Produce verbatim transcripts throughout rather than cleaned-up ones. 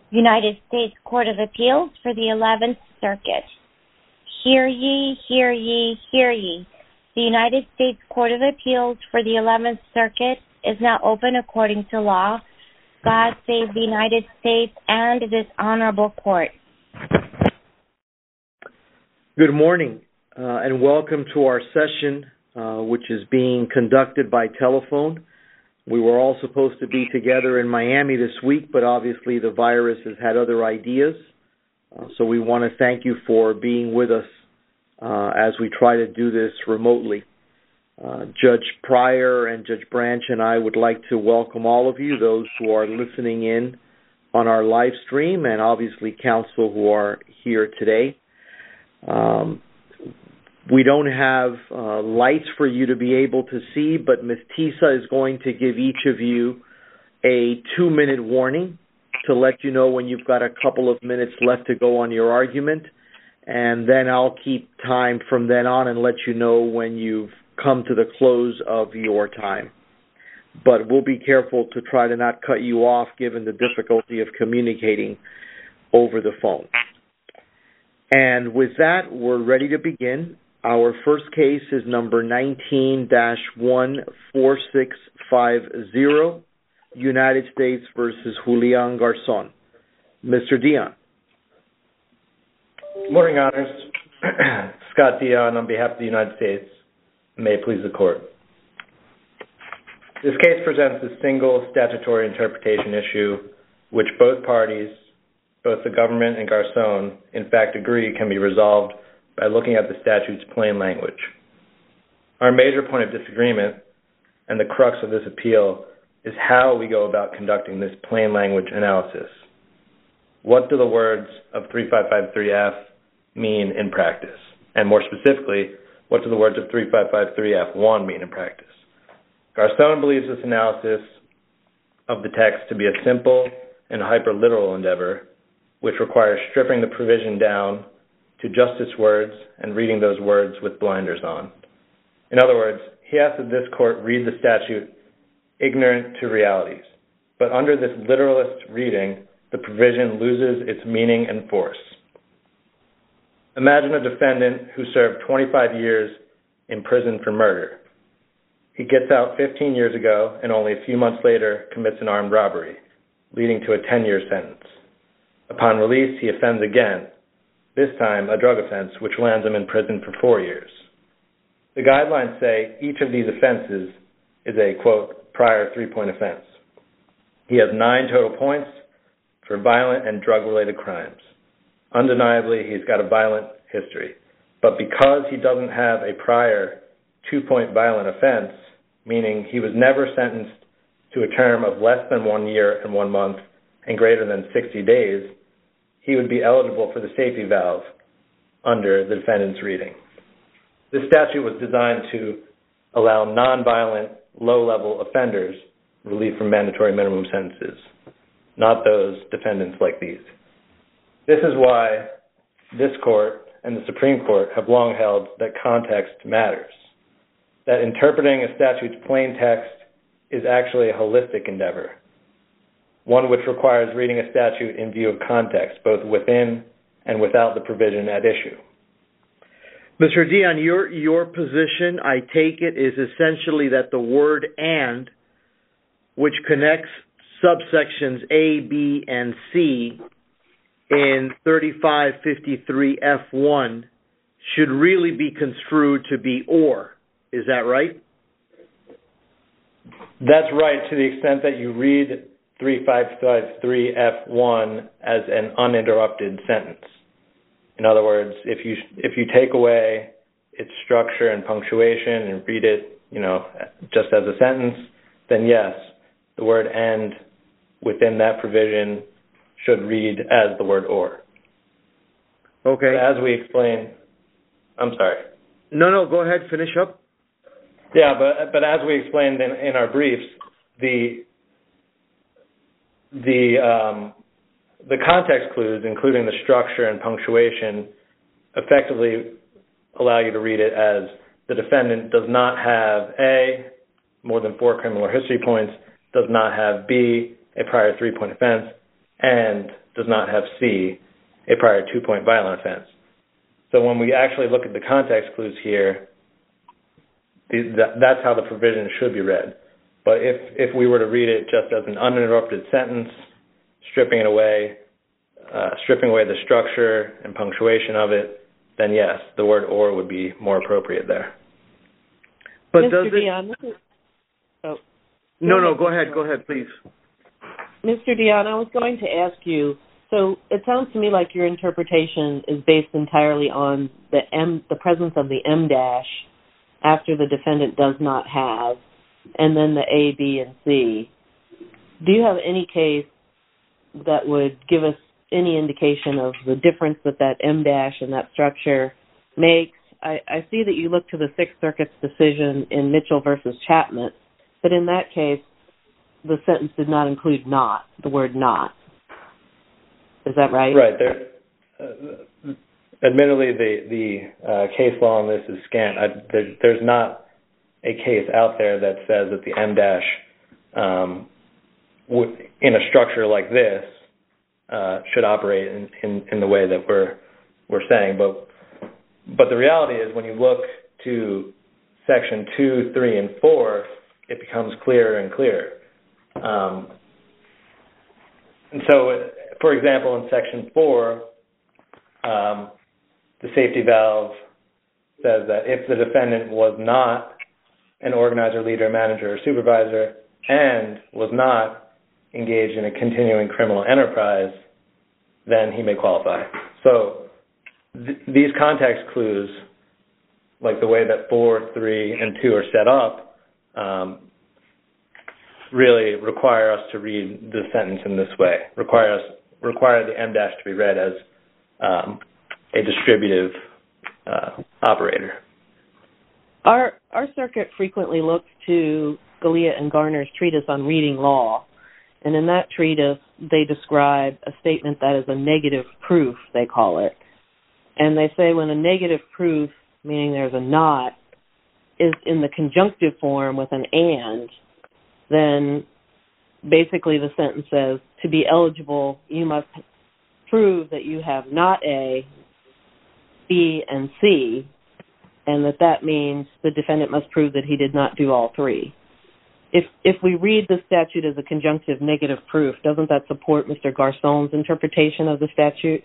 United States Court of Appeals for the eleventh Circuit. Hear ye, hear ye, hear ye. The United States Court of Appeals for the eleventh Circuit is now open according to law. God save the United States and this honorable court. Good morning uh, and welcome to our session, uh, which is being conducted by telephone. We were all supposed to be together in Miami this week, but obviously the virus has had other ideas. Uh, so we want to thank you for being with us uh, as we try to do this remotely. Uh, Judge Pryor and Judge Branch and I would like to welcome all of you, those who are listening in on our live stream, and obviously counsel who are here today. Um, we don't have uh, lights for you to be able to see, but Miz Tisa is going to give each of you a two-minute warning to let you know when you've got a couple of minutes left to go on your argument, and then I'll keep time from then on and let you know when you've come to the close of your time. But we'll be careful to try to not cut you off given the difficulty of communicating over the phone. And with that, we're ready to begin. Our first case is number nineteen dash one four six five zero, United States versus Julian Garzon. Mister Dion. Good morning, Honors. Scott Dion on behalf of the United States. May it please the Court. This case presents a single statutory interpretation issue which both parties, both the government and Garzon, in fact agree can be resolved by looking at the statute's plain language. Our major point of disagreement and the crux of this appeal is how we go about conducting this plain language analysis. What do the words of thirty-five fifty-three F mean in practice? And more specifically, what do the words of thirty-five fifty-three F one mean in practice? Garzon believes this analysis of the text to be a simple and hyper-literal endeavor, which requires stripping the provision down to just its words and reading those words with blinders on. In other words, he asks that this court read the statute ignorant to realities. But under this literalist reading, the provision loses its meaning and force. Imagine a defendant who served twenty-five years in prison for murder. He gets out fifteen years ago and only a few months later commits an armed robbery, leading to a ten-year sentence. Upon release, he offends again, this time a drug offense, which lands him in prison for four years. The guidelines say each of these offenses is a, quote, prior three-point offense. He has nine total points for violent and drug-related crimes. Undeniably, he's got a violent history. But because he doesn't have a prior two-point violent offense, meaning he was never sentenced to a term of less than one year and one month and greater than sixty days, he would be eligible for the safety valve under the defendant's reading. This statute was designed to allow nonviolent, low-level offenders relief from mandatory minimum sentences, not those defendants like these. This is why this court and the Supreme Court have long held that context matters, that interpreting a statute's plain text is actually a holistic endeavor, one which requires reading a statute in view of context, both within and without the provision at issue. Mister Dion, your, your position, I take it, is essentially that the word and, which connects subsections A, B, and C in thirty-five fifty-three F one, should really be construed to be or. Is that right? That's right, to the extent that you read thirty-five fifty-three F one as an uninterrupted sentence. In other words, if you if you take away its structure and punctuation and read it, you know, just as a sentence, then yes, the word and within that provision should read as the word or. Okay. But as we explained, I'm sorry. No, no, go ahead, finish up. Yeah, but but as we explained in, in our briefs, the the um, the context clues, including the structure and punctuation, effectively allow you to read it as the defendant does not have A, more than four criminal history points, does not have B, a prior three-point offense, and does not have C, a prior two-point violent offense. So when we actually look at the context clues here, the, that, that's how the provision should be read. But if, if we were to read it just as an uninterrupted sentence, stripping it away, uh, stripping away the structure and punctuation of it, then yes, the word or would be more appropriate there. But Mister does it... Dion, oh, no, no, go ahead, go ahead, please. Mister Dion, I was going to ask you, so it sounds to me like your interpretation is based entirely on the M, the presence of the M dash after the defendant does not have, and then the A, B, and C. Do you have any case that would give us any indication of the difference that that M dash and that structure makes? I, I see that you look to the Sixth Circuit's decision in Mitchell versus Chapman, but in that case, the sentence did not include not, the word not. Is that right? Right. There, uh, admittedly, the, the uh, case law on this is scant. I, there, there's not a case out there that says that the M dash um, w- in a structure like this uh, should operate in, in, in the way that we're we're saying. But but the reality is, when you look to section two, three, and four, it becomes clearer and clearer. Um, and so, for example, in section four, um, the safety valve says that if the defendant was not an organizer, leader, manager, or supervisor, and was not engaged in a continuing criminal enterprise, then he may qualify. So th- these context clues, like the way that four, three, and two are set up, um, really require us to read the sentence in this way, require us require the M dash to be read as um, a distributive uh, operator. Our our circuit frequently looks to Scalia and Garner's treatise on reading law, and in that treatise they describe a statement that is a negative proof, they call it. And they say when a negative proof, meaning there's a not, is in the conjunctive form with an and, then basically the sentence says, to be eligible, you must prove that you have not A, B, and C, and that that means the defendant must prove that he did not do all three. If if we read the statute as a conjunctive negative proof, doesn't that support Mister Garçon's interpretation of the statute?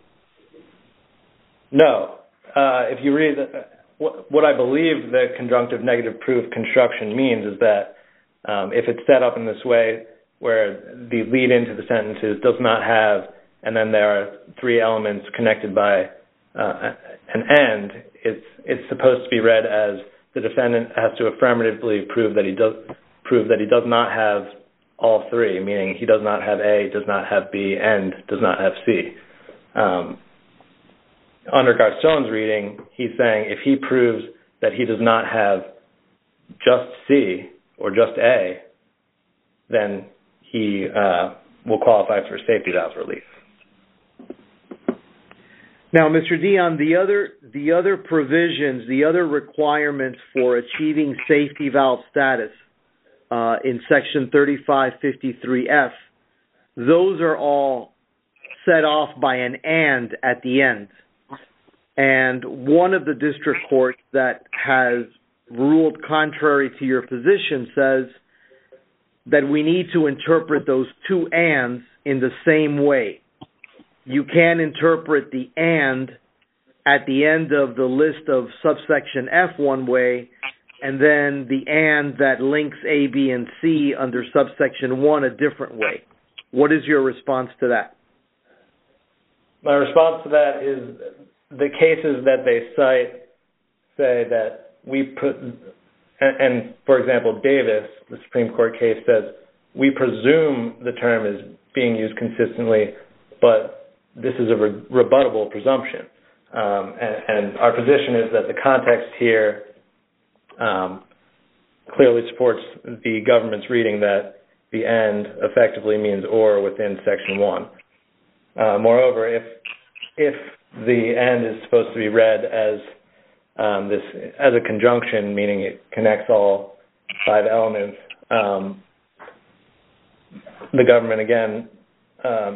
No. Uh, if you read, the, what, what I believe the conjunctive negative proof construction means is that um, if it's set up in this way where the lead into the sentences does not have, and then there are three elements connected by uh, an and, it's it's supposed to be read as the defendant has to affirmatively prove that he does prove that he does not have all three, meaning he does not have A, does not have B, and does not have C. Um, under Garçon's reading, he's saying if he proves that he does not have just C or just A, then he uh, will qualify for safety valve relief. Now, Mister Dion, the other the other provisions, the other requirements for achieving safety valve status uh, in Section thirty-five fifty-three F, those are all set off by an and at the end. And one of the district courts that has ruled contrary to your position says that we need to interpret those two ands in the same way. You can interpret the and at the end of the list of subsection F one way, and then the and that links A, B, and C under subsection one a different way. What is your response to that? My response to that is the cases that they cite say that we put, and, and for example, Davis, the Supreme Court case, says we presume the term is being used consistently, but this is a re- rebuttable presumption. Um, and, and our position is that the context here um, clearly supports the government's reading that the and effectively means or within Section one. Uh, moreover, if if the and is supposed to be read as um, this as a conjunction, meaning it connects all five elements, um, the government again um,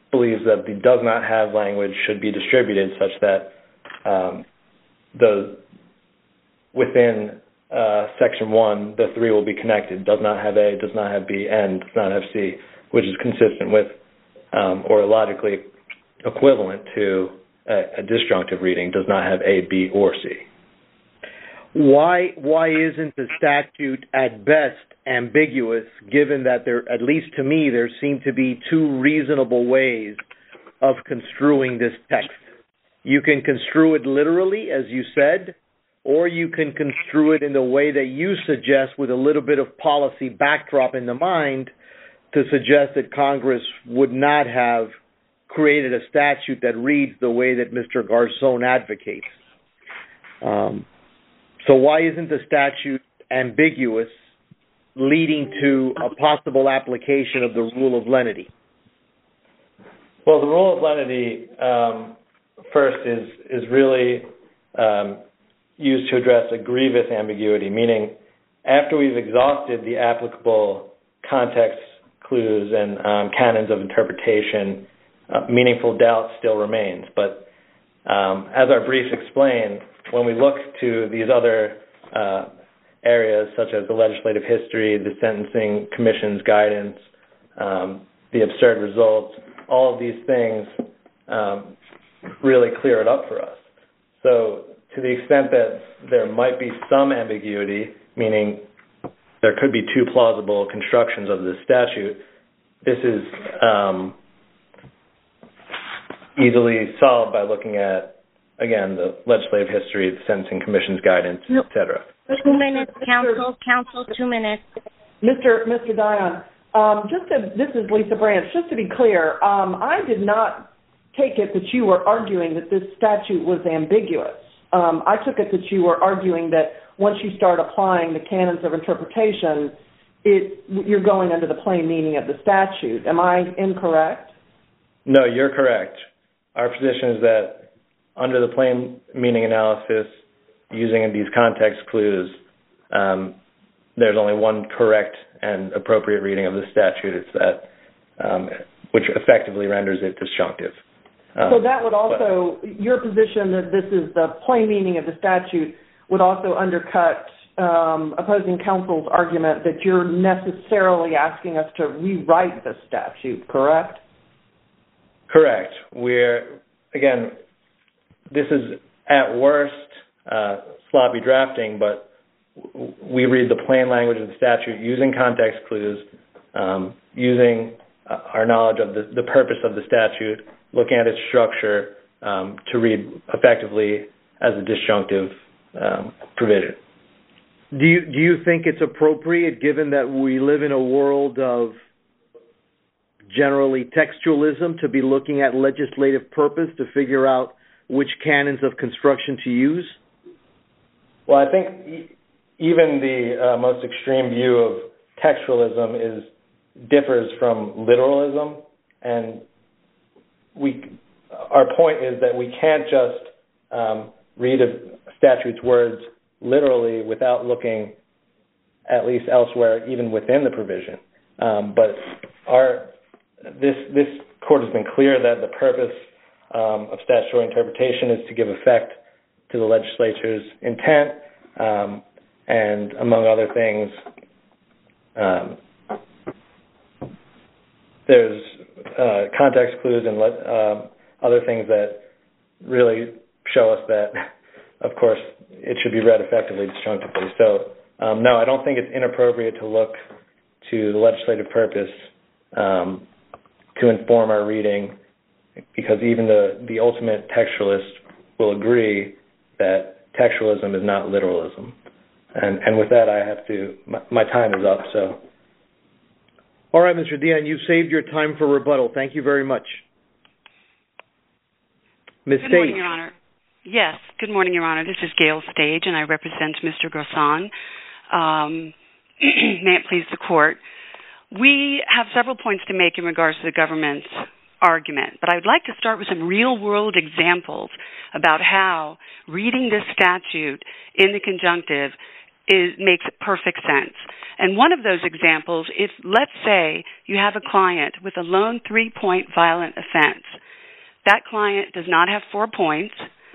believes that the does not have language should be distributed such that um, the within uh, section one, the three will be connected. Does not have A, does not have B, and does not have C, which is consistent with um, or logically equivalent to a, a disjunctive reading, does not have A, B, or C. Why why isn't the statute at best ambiguous, given that there, at least to me, there seem to be two reasonable ways of construing this text? You can construe it literally, as you said, or you can construe it in the way that you suggest, with a little bit of policy backdrop in the mind, to suggest that Congress would not have created a statute that reads the way that Mister Garzón advocates. Um, so why isn't the statute ambiguous, leading to a possible application of the rule of lenity? Well, the rule of lenity, um, first, is is really um, used to address a grievous ambiguity, meaning after we've exhausted the applicable context clues and um, canons of interpretation, uh, meaningful doubt still remains. But um, as our brief explained, when we look to these other uh, areas, such as the legislative history, the Sentencing Commission's guidance, um, the absurd results, all of these things um, really clear it up for us. So to the extent that there might be some ambiguity, meaning there could be two plausible constructions of this statute, this is um, easily solved by looking at, again, the legislative history, the Sentencing Commission's guidance, et cetera. Two minutes, counsel. Counsel, two minutes. Mister Mister Dion, um, just to, this is Lisa Branch. Just to be clear, um, I did not take it that you were arguing that this statute was ambiguous. Um, I took it that you were arguing that once you start applying the canons of interpretation, it, you're going under the plain meaning of the statute. Am I incorrect? No, you're correct. Our position is that under the plain meaning analysis, using these context clues, um, there's only one correct and appropriate reading of the statute. It's that, um, which effectively renders it disjunctive. Um, so that would also, but, your position that this is the plain meaning of the statute would also undercut um, opposing counsel's argument that you're necessarily asking us to rewrite the statute, correct? Correct. We're, again, this is at worst uh, sloppy drafting, but we read the plain language of the statute using context clues, um, using uh, our knowledge of the, the purpose of the statute, looking at its structure um, to read effectively as a disjunctive um, provision. Do you do you think it's appropriate, given that we live in a world of generally textualism, to be looking at legislative purpose to figure out which canons of construction to use? Well, I think e- even the uh, most extreme view of textualism is differs from literalism, and we our point is that we can't just um, read a statute's words literally without looking at least elsewhere, even within the provision. Um, but our this this court has been clear that the purpose um, of statutory interpretation is to give effect to the legislature's intent, um, and among other things, um, there's uh, context clues and uh, other things that really show us that, of course, it should be read effectively, disjunctively. So, um, no, I don't think it's inappropriate to look to the legislative purpose um, to inform our reading, because even the, the ultimate textualist will agree that textualism is not literalism. And, and with that, I have to, my, my time is up, so. All right, Mister Dion, you've saved your time for rebuttal. Thank you very much. Miz Good Stage. morning, Your Honor. Yes, good morning, Your Honor. This is Gail Stage, and I represent Mister Garzón. Um, may it please the Court. We have several points to make in regards to the government's argument, but I would like to start with some real-world examples about how reading this statute in the conjunctive is makes perfect sense. And one of those examples, if let's say you have a client with a lone three-point violent offense, that client does not have four points,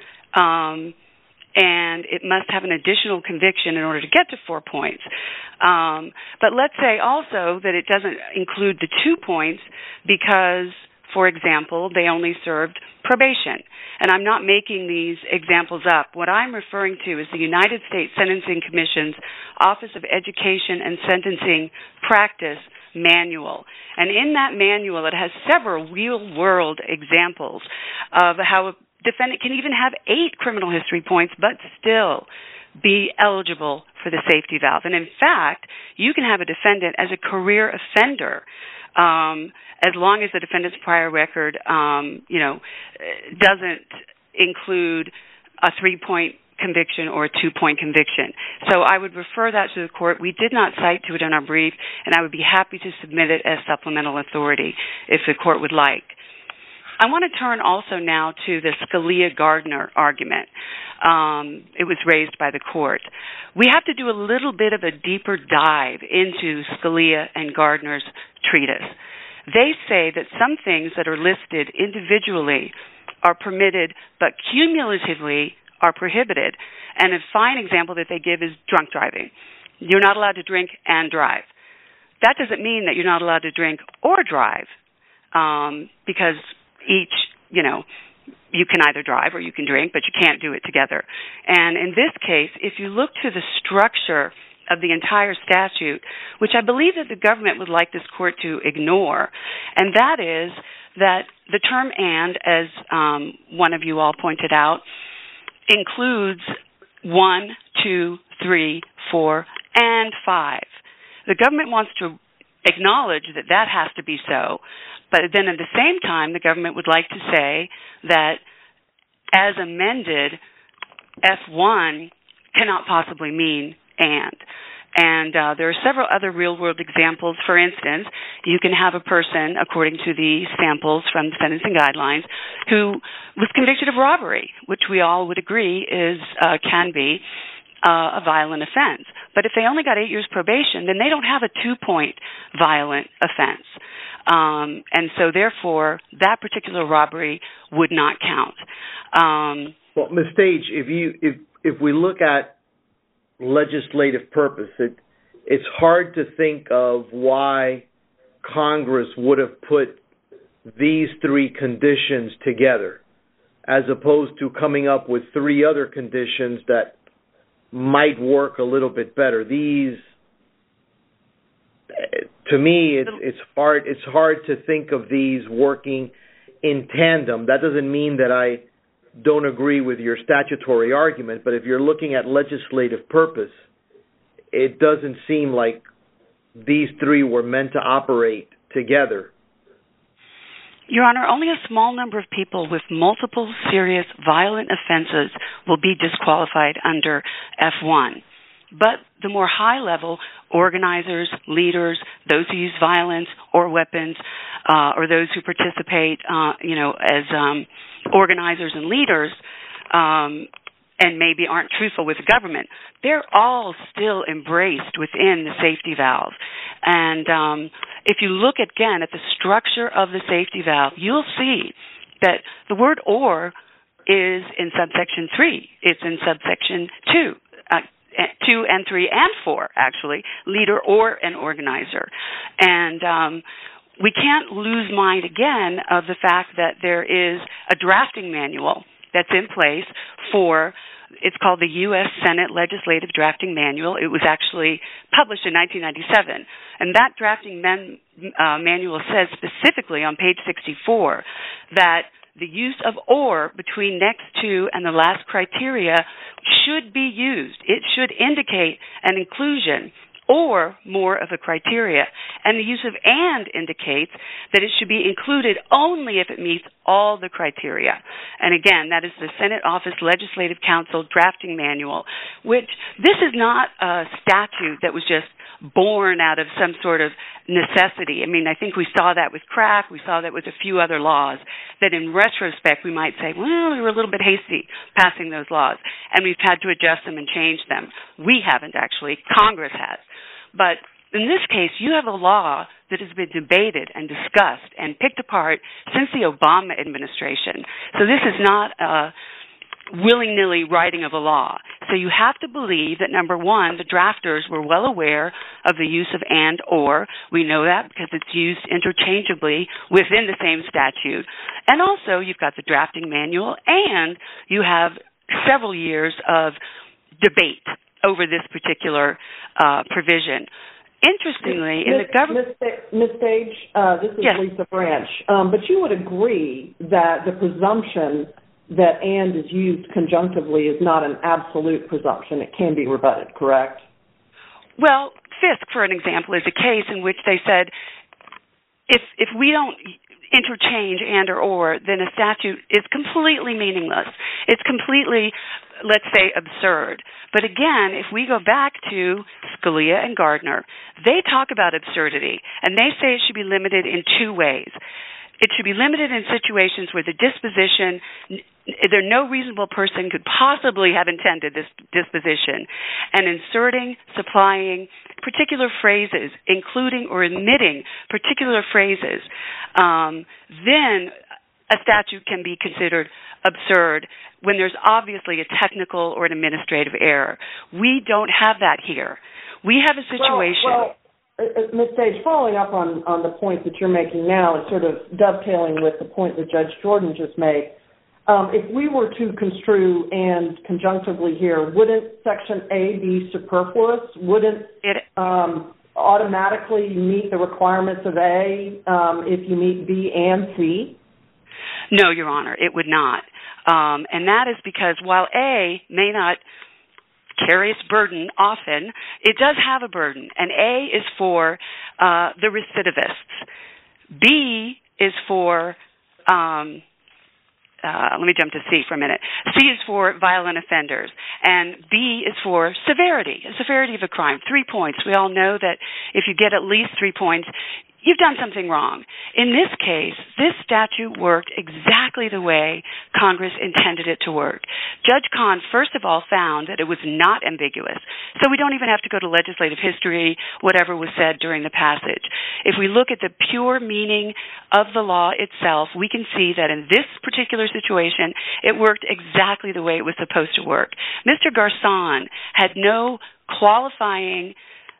um, and it must have an additional conviction in order to get to four points. Um, but let's say also that it doesn't include the two points because, for example, they only served probation. And I'm not making these examples up. What I'm referring to is the United States Sentencing Commission's Office of Education and Sentencing Practice Manual. And in that manual, it has several real-world examples of how a defendant can even have eight criminal history points but still be eligible for the safety valve. And in fact, you can have a defendant as a career offender um, as long as the defendant's prior record, um, you know, doesn't include a three-point conviction or a two-point conviction. So I would refer that to the court. We did not cite to it in our brief, and I would be happy to submit it as supplemental authority if the court would like. I want to turn also now to the Scalia-Gardner argument. Um, it was raised by the court. We have to do a little bit of a deeper dive into Scalia and Gardner's treatise. They say that some things that are listed individually are permitted, but cumulatively are prohibited. And a fine example that they give is drunk driving. You're not allowed to drink and drive. That doesn't mean that you're not allowed to drink or drive, um, because each, you know, you can either drive or you can drink, but you can't do it together. And in this case, if you look to the structure of the entire statute, which I believe that the government would like this court to ignore, and that is that the term "and," as um, one of you all pointed out, includes one, two, three, four, and five. The government wants to acknowledge that that has to be so, but then at the same time, the government would like to say that as amended, F one cannot possibly mean "and." And uh, there are several other real-world examples. For instance, you can have a person, according to the samples from the sentencing guidelines, who was convicted of robbery, which we all would agree is uh, can be uh, a violent offense. But if they only got eight years probation, then they don't have a two-point violent offense. Um, and so, therefore, that particular robbery would not count. Um, well, Miz Stage, if you if if we look at legislative purpose, it it's hard to think of why Congress would have put these three conditions together, as opposed to coming up with three other conditions that might work a little bit better. These, to me, it's it's hard it's hard to think of these working in tandem. That doesn't mean that I don't agree with your statutory argument, but if you're looking at legislative purpose, it doesn't seem like these three were meant to operate together. Your Honor, only a small number of people with multiple serious violent offenses will be disqualified under F one. But the more high-level organizers, leaders, those who use violence or weapons, uh, or those who participate, uh, you know, as um, organizers and leaders, um, and maybe aren't truthful with the government, they're all still embraced within the safety valve. And um, if you look again at the structure of the safety valve, you'll see that the word "or" is in subsection three. It's in subsection two. Uh, two and three and four, actually, leader or an organizer. And um, we can't lose mind again of the fact that there is a drafting manual that's in place for, it's called the U S Senate Legislative Drafting Manual. It was actually published in nineteen ninety-seven. And that drafting man, uh, manual says specifically on page sixty-four that the use of "or" between next to and the last criteria should be used. It should indicate an inclusion or more of a criteria. And the use of and indicates that it should be included only if it meets all the criteria. And again, that is the Senate Office Legislative Council Drafting Manual, which this is not a statute that was just born out of some sort of necessity. I mean, I think we saw that with crack. We saw that with a few other laws that in retrospect we might say, well, we were a little bit hasty passing those laws, and we've had to adjust them and change them. We haven't actually. Congress has. But in this case, you have a law that has been debated and discussed and picked apart since the Obama administration. So this is not a willy-nilly writing of a law. So you have to believe that, number one, the drafters were well aware of the use of and or. We know that because it's used interchangeably within the same statute. And also you've got the drafting manual, and you have several years of debate over this particular uh, provision. Interestingly, in Ms. the government... Miz Stage, uh, this is yes. Lisa Branch, um, but you would agree that the presumption that and is used conjunctively is not an absolute presumption. It can be rebutted, correct? Well, Fisk, for an example, is a case in which they said if if we don't interchange and or or, then a statute is completely meaningless. It's completely, let's say, absurd. But again, if we go back to Scalia and Gardner, they talk about absurdity, and they say it should be limited in two ways. It should be limited in situations where the disposition, there no reasonable person could possibly have intended this disposition, and inserting, supplying particular phrases, including or omitting particular phrases, um, then a statute can be considered absurd when there's obviously a technical or an administrative error. We don't have that here. We have a situation... Well, well, Miz Sage, following up on, on the point that you're making now and sort of dovetailing with the point that Judge Jordan just made, um, if we were to construe and conjunctively here, wouldn't Section A be superfluous? Wouldn't it um, automatically meet the requirements of A um, if you meet B and C? No, Your Honor, it would not. Um, and that is because while A may not carry its burden often, it does have a burden. And A is for uh, the recidivists. B is for, um, uh, let me jump to C for a minute. C is for violent offenders. And B is for severity, severity of a crime. Three points. We all know that if you get at least three points, you've done something wrong. In this case, this statute worked exactly the way Congress intended it to work. Judge Kahn, first of all, found that it was not ambiguous. So we don't even have to go to legislative history, whatever was said during the passage. If we look at the pure meaning of the law itself, we can see that in this particular situation, it worked exactly the way it was supposed to work. Mister Garcon had no qualifying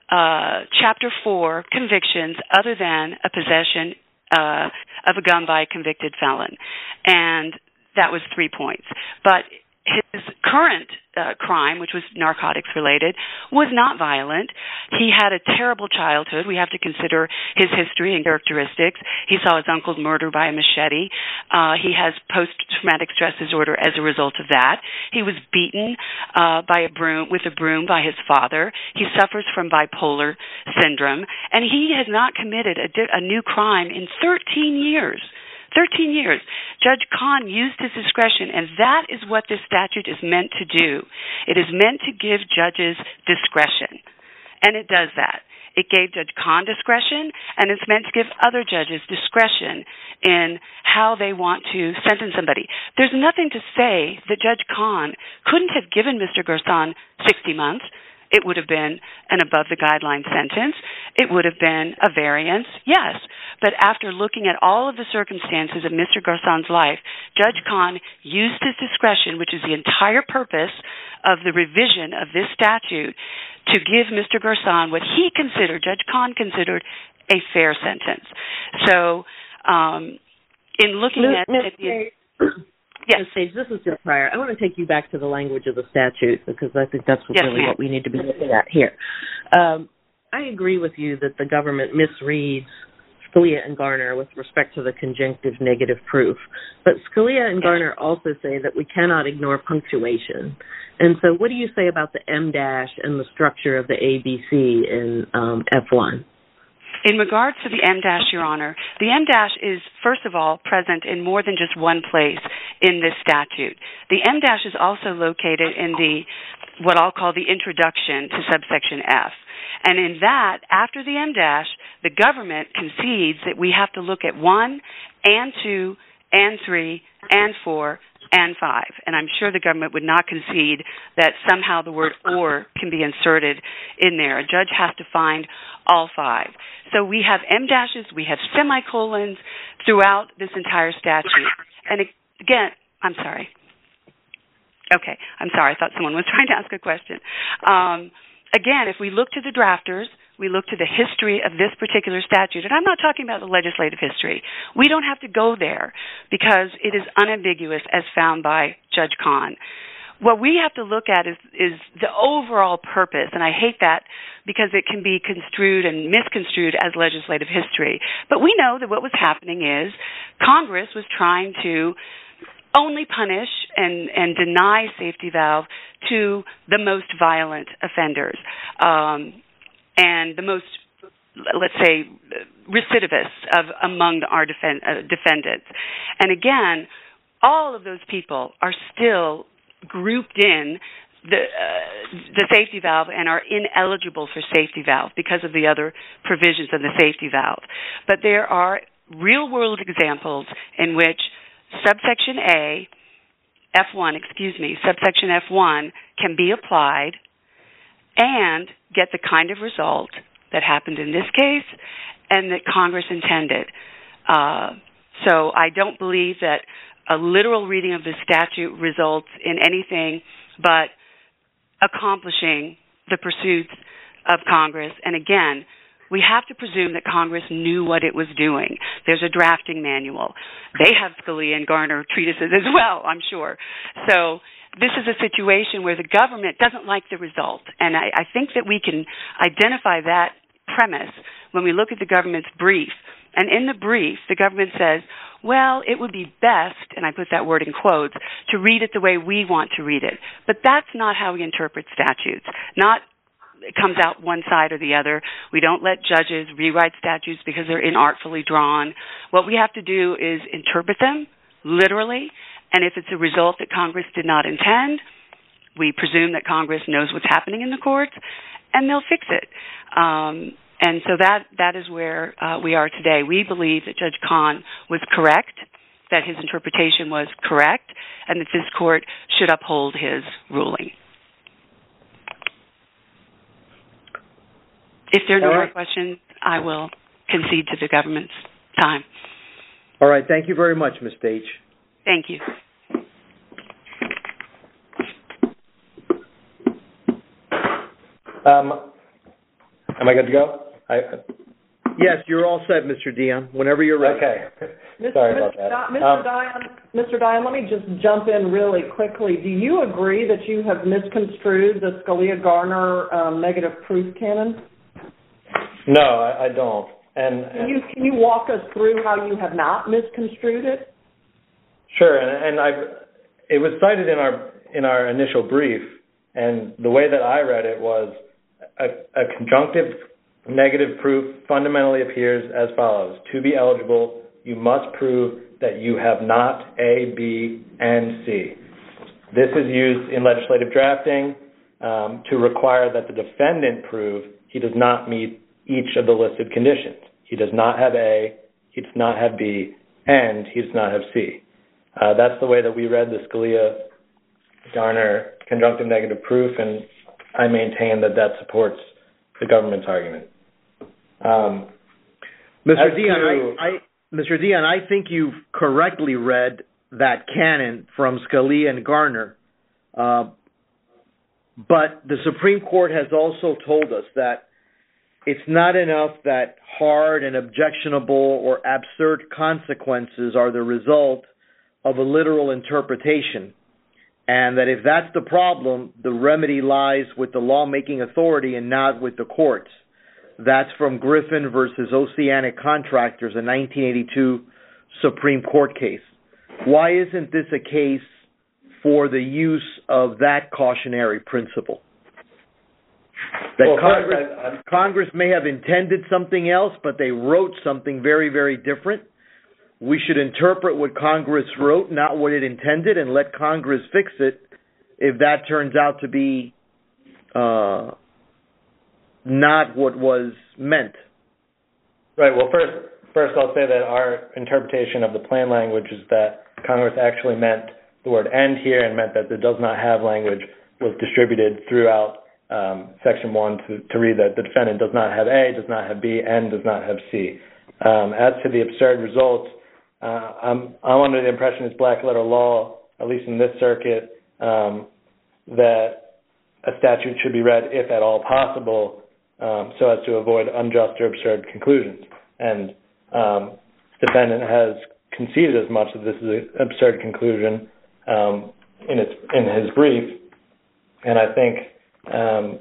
Uh, Chapter four convictions other than a possession uh, of a gun by a convicted felon. And that was three points. But his current uh, crime, which was narcotics related, was not violent. He had a terrible childhood. We have to consider his history and characteristics. He saw his uncle murdered by a machete. Uh, he has post-traumatic stress disorder as a result of that. He was beaten uh, by a broom with a broom by his father. He suffers from bipolar syndrome, and he has not committed a, di- a new crime in thirteen years. thirteen years. Judge Kahn used his discretion, and that is what this statute is meant to do. It is meant to give judges discretion, and it does that. It gave Judge Kahn discretion, and it's meant to give other judges discretion in how they want to sentence somebody. There's nothing to say that Judge Kahn couldn't have given Mister Garcon sixty months. It would have been an above-the-guideline sentence. It would have been a variance, yes. But after looking at all of the circumstances of Mister Garcon's life, Judge Kahn used his discretion, which is the entire purpose of the revision of this statute, to give Mister Garcon what he considered, Judge Kahn considered, a fair sentence. So um, in looking Ms. at... Ms. at the, Yes. Stage, this is Jill Pryor. I want to take you back to the language of the statute because I think that's what yes, really ma'am. what we need to be looking at here. Um, I agree with you that the government misreads Scalia and Garner with respect to the conjunctive negative proof. But Scalia and Garner also say that we cannot ignore punctuation. And so what do you say about the M dash and the structure of the A B C in um, F one? In regards to the M dash, Your Honor, the M dash is, first of all, present in more than just one place in this statute. The M dash is also located in the, what I'll call the introduction to subsection F. And in that, after the M dash, the government concedes that we have to look at one and two and three and four and five. And I'm sure the government would not concede that somehow the word or can be inserted in there. A judge has to find all five. So we have M dashes, we have semicolons throughout this entire statute. And again, I'm sorry. Okay, I'm sorry. I thought someone was trying to ask a question. Um, again, if we look to the drafters, we look to the history of this particular statute, and I'm not talking about the legislative history. We don't have to go there because it is unambiguous as found by Judge Kahn. What we have to look at is, is the overall purpose, and I hate that because it can be construed and misconstrued as legislative history. But we know that what was happening is Congress was trying to only punish and, and deny safety valve to the most violent offenders. Um, and the most, let's say, recidivists of among our defend, uh, defendants. And again, all of those people are still grouped in the uh, the safety valve and are ineligible for safety valve because of the other provisions of the safety valve. But there are real-world examples in which subsection A, F one, excuse me, subsection F one can be applied and get the kind of result that happened in this case and that Congress intended. Uh, so I don't believe that a literal reading of the statute results in anything but accomplishing the pursuits of Congress. And again, we have to presume that Congress knew what it was doing. There's a drafting manual. They have Scalia and Garner treatises as well, I'm sure. So this is a situation where the government doesn't like the result. And I, I think that we can identify that premise when we look at the government's brief. And in the brief, the government says, well, it would be best, and I put that word in quotes, to read it the way we want to read it. But that's not how we interpret statutes. Not it comes out one side or the other. We don't let judges rewrite statutes because they're inartfully drawn. What we have to do is interpret them literally, and if it's a result that Congress did not intend, we presume that Congress knows what's happening in the courts, and they'll fix it. Um, and so that that is where uh, we are today. We believe that Judge Kahn was correct, that his interpretation was correct, and that this court should uphold his ruling. If there are no All more right. questions, I will concede to the government's time. All right. Thank you very much, Miz Stage. Thank you. Um, am I good to go? I, Yes, you're all set, Mister Dion. Whenever you're ready. okay. Mister Sorry about that. Di- Mister Um, Dion, Mister Dion, let me just jump in really quickly. Do you agree that you have misconstrued the Scalia-Garner um, negative proof canon? No, I, I don't. And Can you can you walk us through how you have not misconstrued it? Sure, and, and I've, it was cited in our in our initial brief, and the way that I read it was a, a conjunctive negative proof fundamentally appears as follows. To be eligible, you must prove that you have not A, B, and C. This is used in legislative drafting um, to require that the defendant prove he does not meet each of the listed conditions. He does not have A, he does not have B, and he does not have C. Uh, that's the way that we read the Scalia-Garner conjunctive negative proof, and I maintain that that supports the government's argument. Um, Mister as Dion, to- I, I, Mister Dion, I think you've correctly read that canon from Scalia and Garner, uh, but the Supreme Court has also told us that it's not enough that hard and objectionable or absurd consequences are the result of a literal interpretation, and that if that's the problem, the remedy lies with the lawmaking authority and not with the courts. That's from Griffin versus Oceanic Contractors, a nineteen eighty-two Supreme Court case. Why isn't this a case for the use of that cautionary principle? That well, Congress, first, I, Congress may have intended something else, but they wrote something very, very different. We should interpret what Congress wrote, not what it intended, and let Congress fix it if that turns out to be uh, not what was meant. Right. Well, first, first I'll say that our interpretation of the plain language is that Congress actually meant the word "and" here and meant that the "does not have" language was distributed throughout um, Section one to, to read that the defendant does not have A, does not have B, and does not have C. Um, as to the absurd results, uh, I'm, I'm under the impression it's black letter law, at least in this circuit, um, that a statute should be read, if at all possible, um, so as to avoid unjust or absurd conclusions. And um, defendant has conceded as much that this is an absurd conclusion um, in its in his brief, and I think um,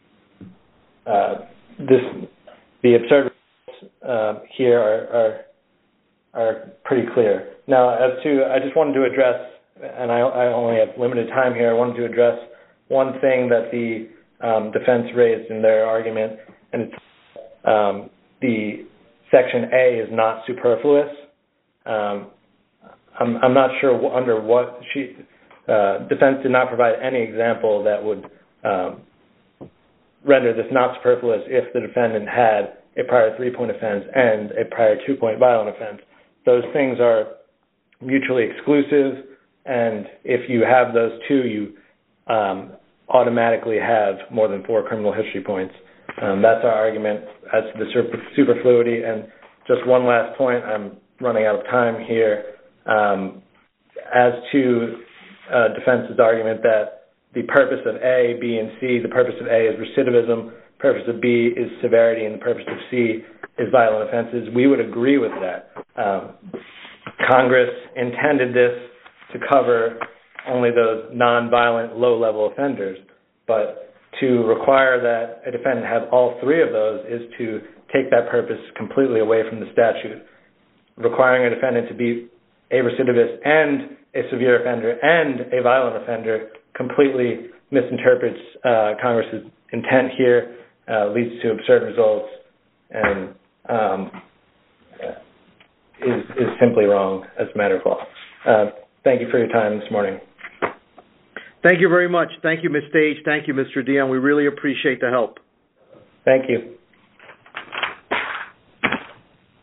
uh, this the absurd results uh, here are, are are pretty clear. Now, as to I just wanted to address, and I, I only have limited time here. I wanted to address one thing that the um, defense raised in their argument, and it's um, the Section A is not superfluous. Um, I'm, I'm not sure under what she uh, defense did not provide any example that would um, render this not superfluous if the defendant had a prior three-point offense and a prior two-point violent offense. Those things are mutually exclusive, and if you have those two, you um, automatically have more than four criminal history points. Um, that's our argument as to the super- superfluity. And just one last point, I'm running out of time here. Um, as to uh, defense's argument that the purpose of A, B, and C, the purpose of A is recidivism, the purpose of B is severity, and the purpose of C is violent offenses, we would agree with that. Um, Congress intended this to cover only those nonviolent, low-level offenders, but to require that a defendant have all three of those is to take that purpose completely away from the statute. Requiring a defendant to be a recidivist and a severe offender and a violent offender completely misinterprets uh, Congress's intent here, uh, leads to absurd results, and um, is, is simply wrong as a matter of law. Uh, thank you for your time this morning. Thank you very much. Thank you, Miz Stage. Thank you, Mister Dion. We really appreciate the help. Thank you.